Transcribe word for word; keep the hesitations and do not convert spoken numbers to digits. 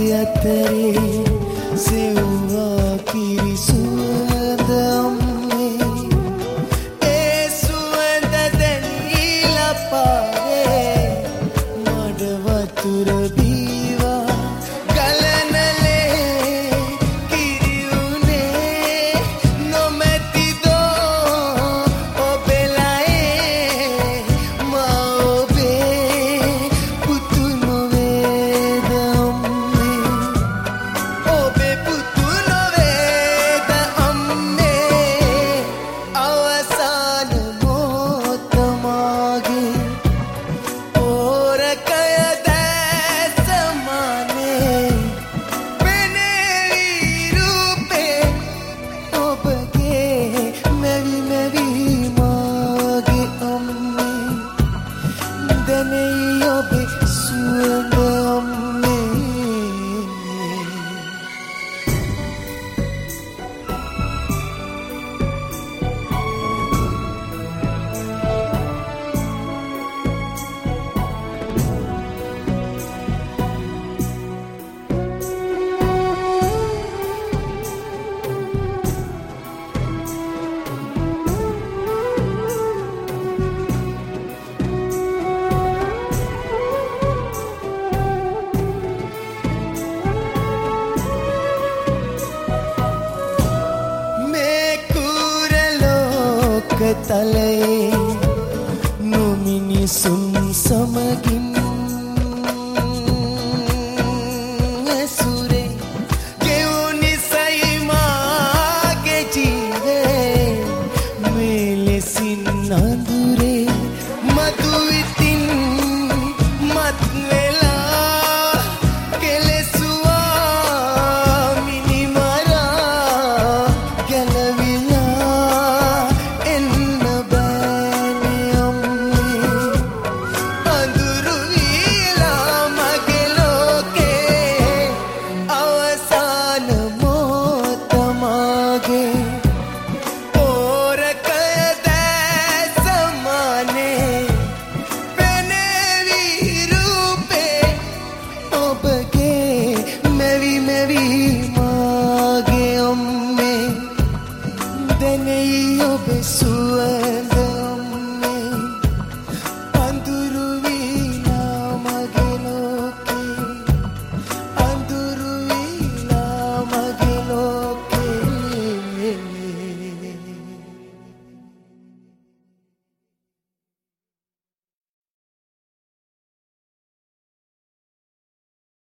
අතරේ සෙව්වා කිරි සුවඳ අම්මේ ඒ සුවඳ දැනීලා පාරේ මඩ වතුර බීවා ගලනලේ කිරි උනේ නොමැතිදෝ ඔබෙලයේ මා ඔබේ පුතු නොවේද අම්මේ ඔබේ පුතු නොවේද අම්මේ අවසාන මොහොත මාගේ ඕරකය දැස මානේ පෙනෙවි රූපේ ඔබගේ මැවි මැවි මාගේ අම්මේ දැනෙයි ඔබේ සුවඳ අම්මේ මේ කුරලෝක තලයේ නොමිනිසුන් සමගින් ඇසුරේ ගෙවුනිසයි මාගේ ජීවේ මේ ලෙසින් අඳුරේ මතු ඉතින් මත් වෙලා කෙලෙසුවා මිනිමරා ගැලවිලා එන්න බෑනේ අම්මේ අඳුරු වීලා මගේ ලෝකේ අවසාන මොහොත මාගේ ඕරකය දැස මානේ පෙනෙවි රූපේ ඔබගේ මැවි මැවි මාගේ අම්මේ දැනෙයි ඔබේ සුවඳ